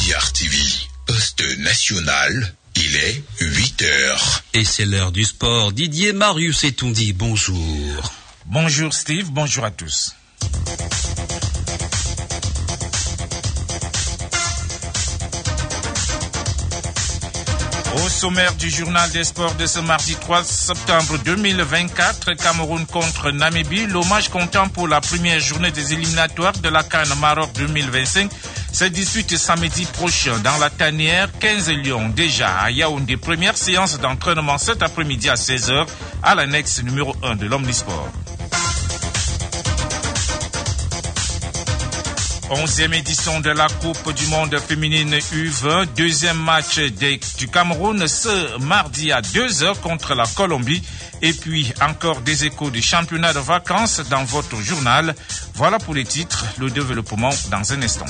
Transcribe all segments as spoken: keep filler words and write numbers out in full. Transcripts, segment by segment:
C R T V, poste national, il est huit heures. Et c'est l'heure du sport. Didier Marius Etundi, bonjour. Bonjour Steve, bonjour à tous. Au sommaire du journal des sports de ce mardi trois septembre deux mille vingt-quatre, Cameroun contre Namibie, l'hommage comptant pour la première journée des éliminatoires de la CAN Maroc deux mille vingt-cinq se dispute samedi prochain dans la tanière. quinze Lions déjà à Yaoundé. Première séance d'entraînement cet après-midi à seize heures à l'annexe numéro un de l'Omnisport. onzième édition de la Coupe du Monde féminine U vingt, deuxième match des, du Cameroun ce mardi à deux heures contre la Colombie. Et puis encore des échos du championnat de vacances dans votre journal. Voilà pour les titres, le développement dans un instant.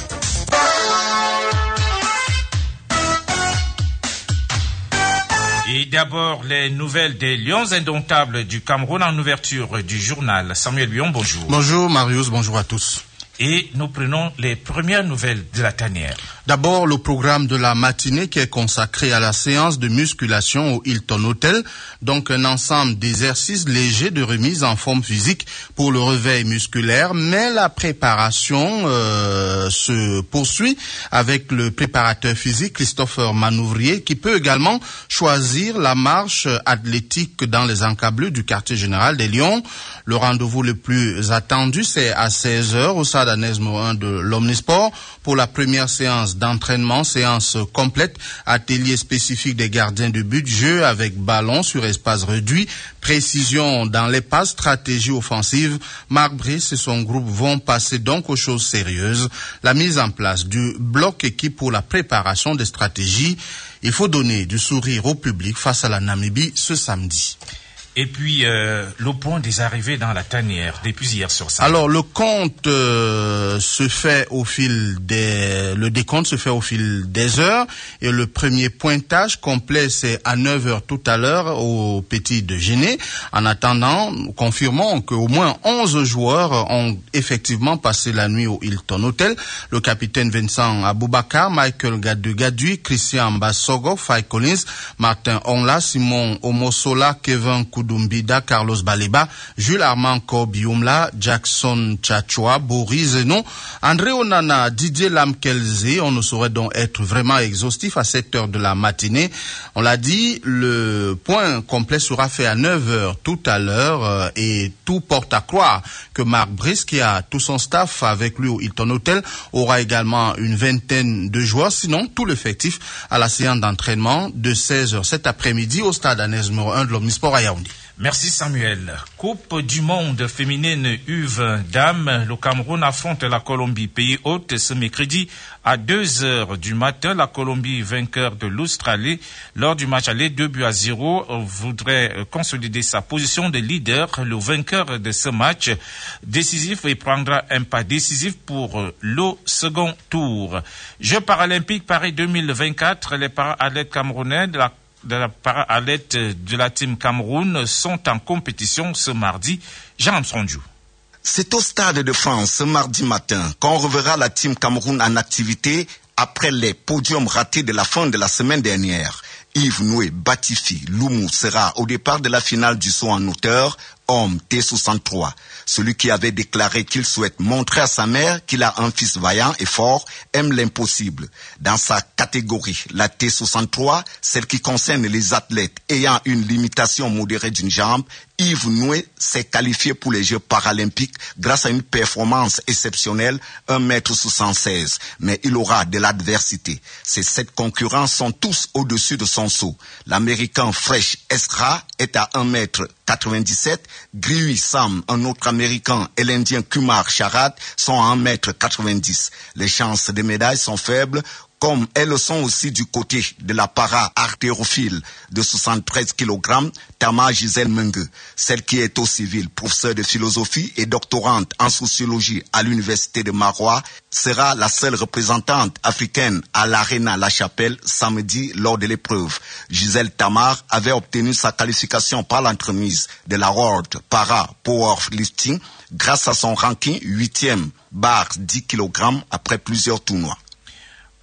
Et d'abord, les nouvelles des Lions indomptables du Cameroun en ouverture du journal. Samuel Bion, bonjour. Bonjour Marius, bonjour à tous. Et nous prenons les premières nouvelles de la tanière. D'abord, le programme de la matinée qui est consacré à la séance de musculation au Hilton Hotel. Donc, un ensemble d'exercices légers de remise en forme physique pour le réveil musculaire. Mais la préparation euh, se poursuit avec le préparateur physique Christopher Manouvrier qui peut également choisir la marche athlétique dans les encablures du quartier général des Lions. Le rendez-vous le plus attendu, c'est à seize heures au stade Agnès Morin de l'Omnisport pour la première séance d'entraînement, séance complète, atelier spécifique des gardiens de but, jeu avec ballon sur espace réduit, précision dans les passes, stratégie offensive. Marc Brice et son groupe vont passer donc aux choses sérieuses. La mise en place du bloc équipe pour la préparation des stratégies. Il faut donner du sourire au public face à la Namibie ce samedi. Et puis, euh, le point des arrivées dans la tanière, depuis hier sur ça. Alors, le compte euh, se fait au fil des... Le décompte se fait au fil des heures. Et le premier pointage complet, c'est à neuf heures tout à l'heure au petit déjeuner. En attendant, confirmons qu'au moins onze joueurs ont effectivement passé la nuit au Hilton Hotel. Le capitaine Vincent Aboubakar, Michael Gadou-Gadui, Christian Bassogo, Faye Collins, Martin Onla, Simon Omosola, Kevin Koudou, Dumbida, Carlos Baleba, Jules Armand Kobiumla, Jackson Tchatchoua, Boris Zenon, André Onana, Didier Lamkelze. On ne saurait donc être vraiment exhaustif à sept heures de la matinée. On l'a dit, le point complet sera fait à neuf heures tout à l'heure euh, et tout porte à croire que Marc Brice, qui a tout son staff avec lui au Hilton Hotel, aura également une vingtaine de joueurs, sinon tout l'effectif à la séance d'entraînement de seize heures cet après-midi au stade Agnès numéro un de l'Omnisport à Yaoundé. Merci Samuel. Coupe du monde féminine U vingt dames. Le Cameroun affronte la Colombie, pays hôte, ce mercredi à deux heures du matin. La Colombie, vainqueur de l'Australie, lors du match aller deux buts à zéro, voudrait consolider sa position de leader. Le vainqueur de ce match décisif et prendra un pas décisif pour le second tour. Jeux paralympiques Paris deux mille vingt-quatre, les para-athlètes camerounais de la de la para-athlète de la team Cameroun sont en compétition ce mardi. Jean Amsondjou. C'est au Stade de France ce mardi matin qu'on reverra la team Cameroun en activité après les podiums ratés de la fin de la semaine dernière. Yves Noué Batifi Loumou sera au départ de la finale du saut en hauteur, homme T soixante-trois. Celui qui avait déclaré qu'il souhaite montrer à sa mère qu'il a un fils vaillant et fort aime l'impossible. Dans sa catégorie, la T soixante-trois, celle qui concerne les athlètes ayant une limitation modérée d'une jambe, Yves Noué s'est qualifié pour les Jeux paralympiques grâce à une performance exceptionnelle, un mètre soixante-seize. Mais il aura de l'adversité. Ces sept concurrents sont tous au-dessus de son saut. L'Américain Fresh Esra est à un mètre quatre-vingt-dix-sept. Griwi Sam, un autre Américain, et l'Indien Kumar Charat sont à un mètre quatre-vingt-dix. Les chances de médailles sont faibles, comme elles sont aussi du côté de la para-artérophile de soixante-treize kilogrammes, Tama Gisèle Mengue, celle qui est au civil, professeure de philosophie et doctorante en sociologie à l'université de Marois, sera la seule représentante africaine à l'Arena La Chapelle samedi lors de l'épreuve. Gisèle Tamar avait obtenu sa qualification par l'entremise de la World Para Powerlifting grâce à son ranking huitième barre dix kilogrammes après plusieurs tournois.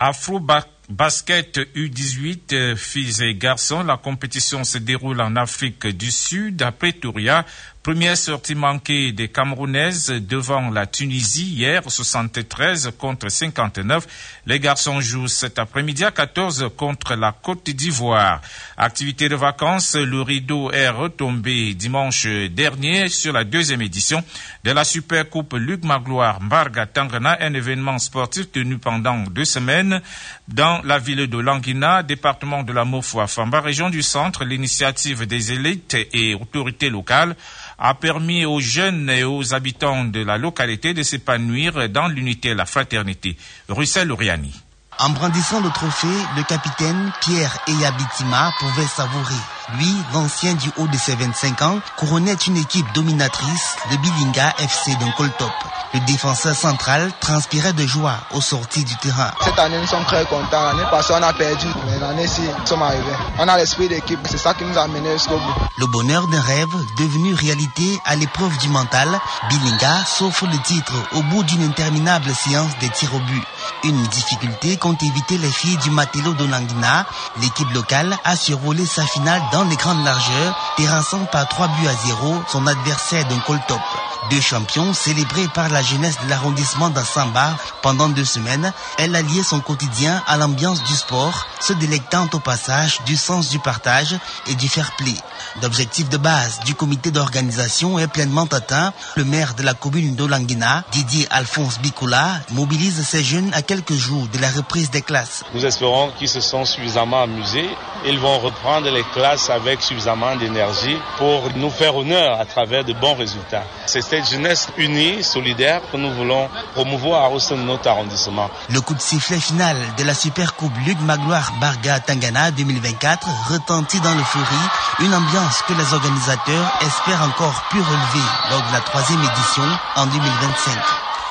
Afro Basket U dix-huit, filles et garçons, la compétition se déroule en Afrique du Sud, à Pretoria. Première sortie manquée des Camerounaises devant la Tunisie hier, soixante-treize contre cinquante-neuf. Les garçons jouent cet après-midi à quatorze contre la Côte d'Ivoire. Activité de vacances, le rideau est retombé dimanche dernier sur la deuxième édition de la Super Coupe Luc Magloire Mbarga Tangana, un événement sportif tenu pendant deux semaines dans la ville de Languina, département de la Mofo-Famba, région du centre. L'initiative des élites et autorités locales a permis aux jeunes et aux habitants de la localité de s'épanouir dans l'unité et la fraternité. Russell Oriani. En brandissant le trophée, le capitaine Pierre Eyabitima pouvait savourer. Lui, l'ancien du haut de ses vingt-cinq ans, couronnait une équipe dominatrice, le Bilinga F C d'Uncoltop. Le défenseur central transpirait de joie au sortir du terrain. Cette année, nous sommes très contents. L'année passée, on a perdu, mais l'année-ci, nous sommes arrivés. On a l'esprit d'équipe, c'est ça qui nous a menés jusqu'au bout. Le bonheur d'un rêve devenu réalité à l'épreuve du mental, Bilinga s'offre le titre au bout d'une interminable séance des tirs au but. Une difficulté qu'ont évité les filles du Matelot de Languina. L'équipe locale a survolé sa finale dans les grandes largeurs, terrassant par trois buts à zéro son adversaire d'Uncoltop. Deux champions célébrés par la jeunesse de l'arrondissement d'Assamba pendant deux semaines, elle a lié son quotidien à l'ambiance du sport, se délectant au passage du sens du partage et du fair play. L'objectif de base du comité d'organisation est pleinement atteint. Le maire de la commune d'Olanguina, Didier Alphonse Bikoula, mobilise ces jeunes à quelques jours de la reprise des classes. Nous espérons qu'ils se sont suffisamment amusés. Ils vont reprendre les classes avec suffisamment d'énergie pour nous faire honneur à travers de bons résultats. C'est cette jeunesse unie, solidaire, que nous voulons promouvoir au sein de notre arrondissement. Le coup de sifflet final de la Super Coupe Luc Magloire Mbarga Tangana deux mille vingt-quatre retentit dans l'euphorie, une ambiance que les organisateurs espèrent encore plus relever lors de la troisième édition en deux mille vingt-cinq.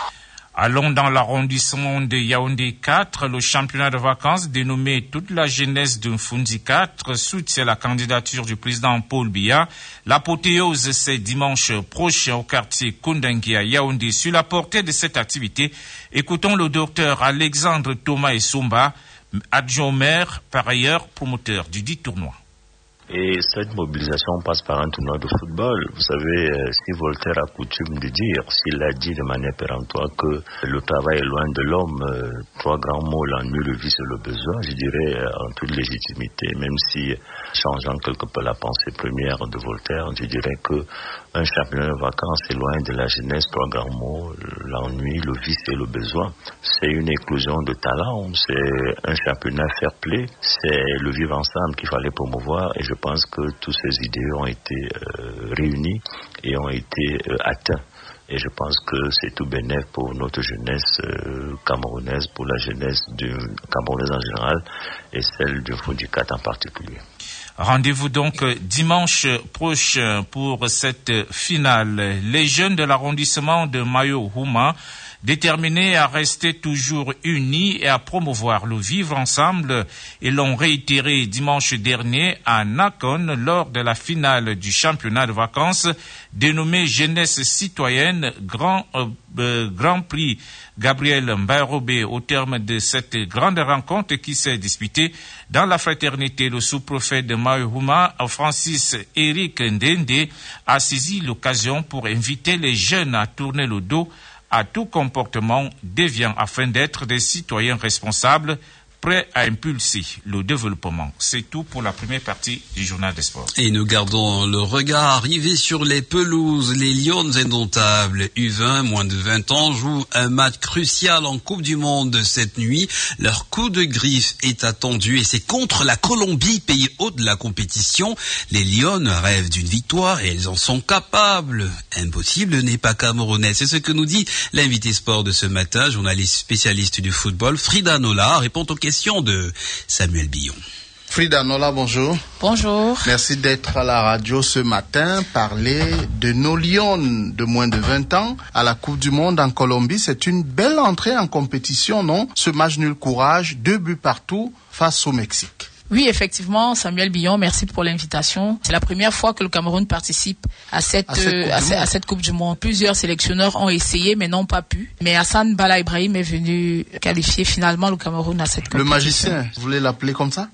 Allons dans l'arrondissement de Yaoundé quatre, le championnat de vacances dénommé Toute la jeunesse d'un Fundi quatre soutient la candidature du président Paul Biya. L'apothéose, c'est dimanche prochain au quartier Koundangui à Yaoundé. Sur la portée de cette activité, écoutons le docteur Alexandre Thomas Essomba, adjoint au maire, par ailleurs promoteur du dit tournoi. Et cette mobilisation passe par un tournoi de football. Vous savez, euh, si Voltaire a coutume de dire, s'il a dit de manière péremptoire que le travail est loin de l'homme, euh, trois grands mots, l'ennui, le vice et le besoin, je dirais euh, en toute légitimité, même si, changeant quelque peu la pensée première de Voltaire, je dirais que un championnat de vacances est loin de la jeunesse, trois grands mots, l'ennui, le vice et le besoin. C'est une éclosion de talent, c'est un championnat fair play, c'est le vivre ensemble qu'il fallait promouvoir, et je Je pense que toutes ces idées ont été euh, réunies et ont été euh, atteintes. Et je pense que c'est tout bénéfique pour notre jeunesse euh, camerounaise, pour la jeunesse du camerounaise en général et celle du Fundi quatre en particulier. Rendez-vous donc dimanche prochain pour cette finale. Les jeunes de l'arrondissement de Mayo-Houma, déterminés à rester toujours unis et à promouvoir le vivre ensemble, et l'ont réitéré dimanche dernier à Nakon lors de la finale du championnat de vacances dénommé Jeunesse citoyenne Grand, euh, euh, Grand Prix Gabriel Mbairobé. Au terme de cette grande rencontre qui s'est disputée dans la fraternité, le sous-préfet de Mayohouma, Francis Eric Ndende, a saisi l'occasion pour inviter les jeunes à tourner le dos à tout comportement déviant afin d'être des citoyens responsables, prêts à impulser le développement. C'est tout pour la première partie du journal des sports. Et nous gardons le regard arrivé sur les pelouses. Les Lions indomptables U vingt, moins de vingt ans, jouent un match crucial en Coupe du Monde cette nuit. Leur coup de griffe est attendu et c'est contre la Colombie, pays hôte de la compétition. Les Lions rêvent d'une victoire et elles en sont capables. Impossible n'est pas camerounais. C'est ce que nous dit l'invité sport de ce matin, journaliste spécialiste du football, Frida Nola, répond aux questions de Samuel Billon. Frida Nola, bonjour. Bonjour. Merci d'être à la radio ce matin, parler de nos Lions de moins de vingt ans à la Coupe du Monde en Colombie. C'est une belle entrée en compétition, non? Ce match nul courage, deux buts partout face au Mexique. Oui, effectivement, Samuel Billon, merci pour l'invitation. C'est la première fois que le Cameroun participe à cette, à cette, euh, à, ce, à cette Coupe du Monde. Plusieurs sélectionneurs ont essayé, mais n'ont pas pu. Mais Hassan Bala Ibrahim est venu qualifier finalement le Cameroun à cette compétition. Le magicien, vous voulez l'appeler comme ça?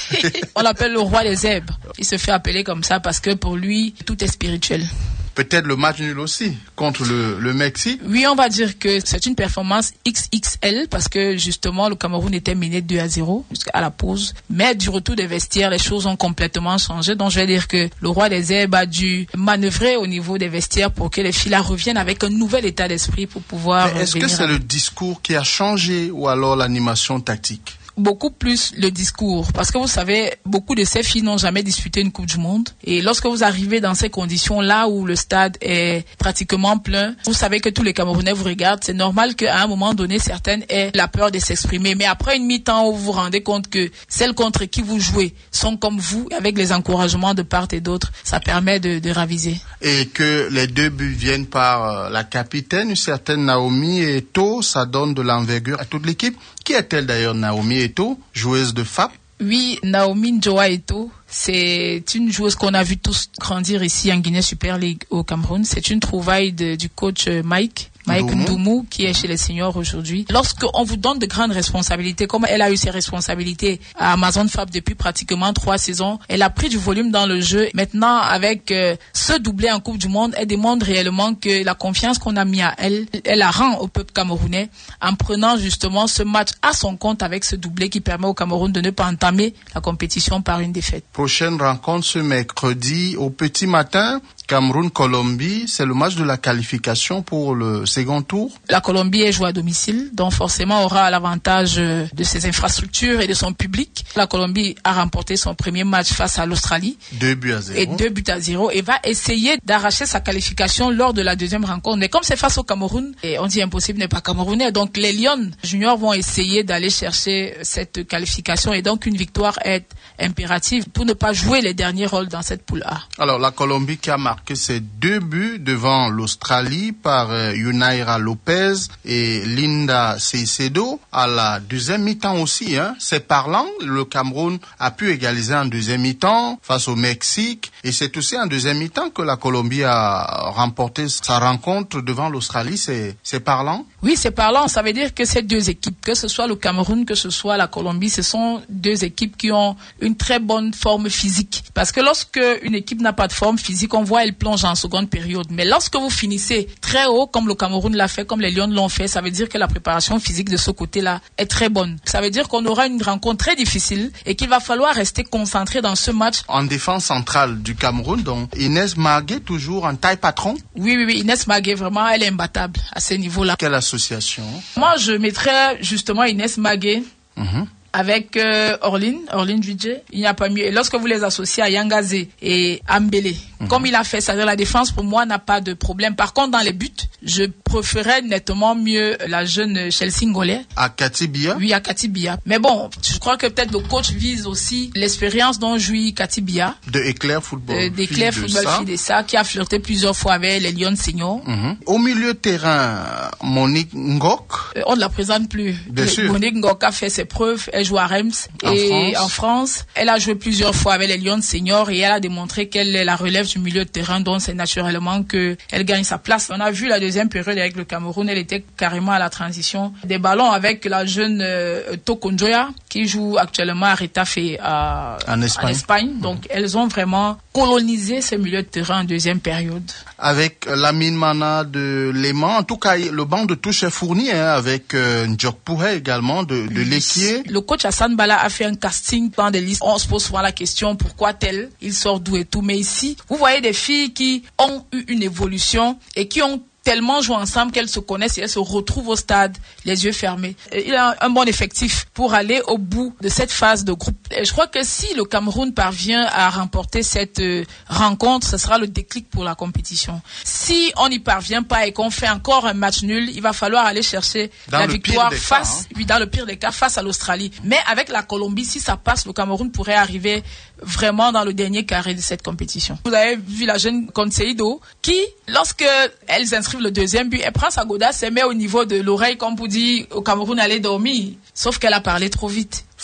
On l'appelle le roi des zèbres. Il se fait appeler comme ça parce que pour lui, tout est spirituel. Peut-être le match nul aussi contre le, le Mexique. Oui, on va dire que c'est une performance X X L parce que justement le Cameroun était mené deux à zéro jusqu'à la pause. Mais du retour des vestiaires, les choses ont complètement changé. Donc je vais dire que le roi des herbes a dû manœuvrer au niveau des vestiaires pour que les filles reviennent avec un nouvel état d'esprit pour pouvoir. Mais est-ce que c'est le discours qui a changé ou alors l'animation tactique? Beaucoup plus le discours, parce que vous savez, beaucoup de ces filles n'ont jamais disputé une Coupe du Monde, et lorsque vous arrivez dans ces conditions-là où le stade est pratiquement plein, vous savez que tous les Camerounais vous regardent, c'est normal qu'à un moment donné, certaines aient la peur de s'exprimer, mais après une mi-temps où vous vous rendez compte que celles contre qui vous jouez sont comme vous, avec les encouragements de part et d'autre, ça permet de, de raviser. Et que les deux buts viennent par la capitaine, une certaine Naomi Eto'o, ça donne de l'envergure à toute l'équipe. Qui est-elle d'ailleurs, Naomi Eto'o, joueuse de F A P? Oui, Naomi Njoa Eto'o, c'est une joueuse qu'on a vu tous grandir ici en Guinée Super League au Cameroun. C'est une trouvaille de, du coach Mike. Mike Ndoumou, qui est chez les seniors aujourd'hui. Lorsqu'on vous donne de grandes responsabilités, comme elle a eu ses responsabilités à Amazon F A P depuis pratiquement trois saisons, elle a pris du volume dans le jeu. Maintenant, avec euh, ce doublé en Coupe du Monde, elle démontre réellement que la confiance qu'on a mis à elle, elle la rend au peuple camerounais en prenant justement ce match à son compte avec ce doublé qui permet au Cameroun de ne pas entamer la compétition par une défaite. Prochaine rencontre ce mercredi au petit matin. Cameroun-Colombie, c'est le match de la qualification pour le second tour. La Colombie est jouée à domicile, donc forcément aura l'avantage de ses infrastructures et de son public. La Colombie a remporté son premier match face à l'Australie. Deux buts à zéro. Et deux buts à zéro. Et va essayer d'arracher sa qualification lors de la deuxième rencontre. Mais comme c'est face au Cameroun, et on dit impossible n'est pas camerounais, donc les Lions juniors vont essayer d'aller chercher cette qualification. Et donc une victoire est impérative pour ne pas jouer les derniers rôles dans cette poule A. Alors la Colombie qui a marqué que c'est deux buts devant l'Australie par euh, Yunaira Lopez et Linda Caicedo à la deuxième mi-temps aussi. Hein. C'est parlant, le Cameroun a pu égaliser en deuxième mi-temps face au Mexique et c'est aussi en deuxième mi-temps que la Colombie a remporté sa rencontre devant l'Australie. C'est, c'est parlant? Oui, c'est parlant. Ça veut dire que ces deux équipes, que ce soit le Cameroun, que ce soit la Colombie, ce sont deux équipes qui ont une très bonne forme physique. Parce que lorsque une équipe n'a pas de forme physique, on voit elle plonge en seconde période. Mais lorsque vous finissez très haut, comme le Cameroun l'a fait, comme les Lions l'ont fait, ça veut dire que la préparation physique de ce côté-là est très bonne. Ça veut dire qu'on aura une rencontre très difficile et qu'il va falloir rester concentré dans ce match. En défense centrale du Cameroun, donc Inès Magué, toujours en taille patron? Oui, oui, oui. Inès Magué, vraiment, elle est imbattable à ce niveau-là. Quelle association? Moi, je mettrais justement Inès Magué. Mm-hmm. Avec euh, Orline, Orline Djidje, il n'y a pas mieux. Et lorsque vous les associez à Yangazé et Ambele, mm-hmm. comme il a fait, c'est-à-dire la défense, pour moi, n'a pas de problème. Par contre, dans les buts, je préférais nettement mieux la jeune Chelsea Ngolais. À Katibia? Oui, à Katibia. Mais bon, je crois que peut-être le coach vise aussi l'expérience dont jouit Katibia. De Éclair Football. Euh, D'Éclair Football Fidessa, qui a flirté plusieurs fois avec les Lions seniors. Mm-hmm. Au milieu de terrain, Monique Ngok. Euh, on ne la présente plus. Bien sûr. Monique Ngok a fait ses preuves. Elle joue à Reims en et France. en France. Elle a joué plusieurs fois avec les Lions seniors et elle a démontré qu'elle est la relève du milieu de terrain, donc c'est naturellement qu'elle gagne sa place. On a vu la deuxième période avec le Cameroun, elle était carrément à la transition des ballons avec la jeune euh, Toko Njoya qui joue actuellement à Retafe et à, en Espagne. En Espagne. Donc mmh. elles ont vraiment colonisé ce milieu de terrain en deuxième période. Avec Lamine Mana de Léman, en tout cas le banc de touche est fourni hein, avec euh, Ndjok Pouhé également de, de l'Équier. Le coach Hassan Bala a fait un casting dans des listes. On se pose souvent la question pourquoi tel, il sort d'où et tout. Mais ici, vous voyez des filles qui ont eu une évolution et qui ont tellement jouent ensemble qu'elles se connaissent et elles se retrouvent au stade, les yeux fermés. Et il a un bon effectif pour aller au bout de cette phase de groupe. Et je crois que si le Cameroun parvient à remporter cette euh, rencontre, ce sera le déclic pour la compétition. Si on n'y parvient pas et qu'on fait encore un match nul, il va falloir aller chercher dans la victoire cas, face, hein. oui, dans le pire des cas, face à l'Australie. Mais avec la Colombie, si ça passe, le Cameroun pourrait arriver vraiment dans le dernier carré de cette compétition. Vous avez vu la jeune Conseido qui, lorsque elles inscrivent le deuxième but, elle prend sa godasse, elle met au niveau de l'oreille comme pour dire au Cameroun allez dormir. Sauf qu'elle a parlé trop vite.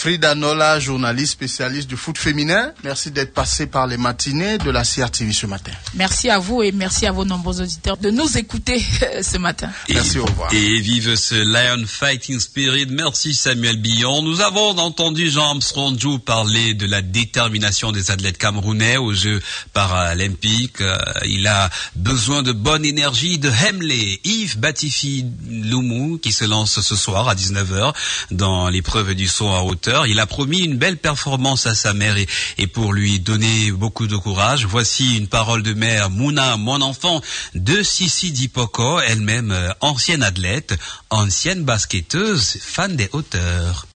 Frida Nola, journaliste spécialiste du foot féminin. Merci d'être passé par les matinées de la C R T V ce matin. Merci à vous et merci à vos nombreux auditeurs de nous écouter ce matin. Et, merci, au revoir. Et vive ce Lion Fighting Spirit. Merci Samuel Billon. Nous avons entendu Jean Armstrong Djouf parler de la détermination des athlètes camerounais aux Jeux paralympiques. Euh, il a besoin de bonne énergie, de Hemley. Yves Batifi Loumou qui se lance ce soir à dix-neuf heures dans l'épreuve du saut à hauteur. Il a promis une belle performance à sa mère et, et pour lui donner beaucoup de courage. Voici une parole de mère, Mouna, mon enfant, de Sissi Dipoko, elle-même euh, ancienne athlète, ancienne basketteuse, fan des hauteurs.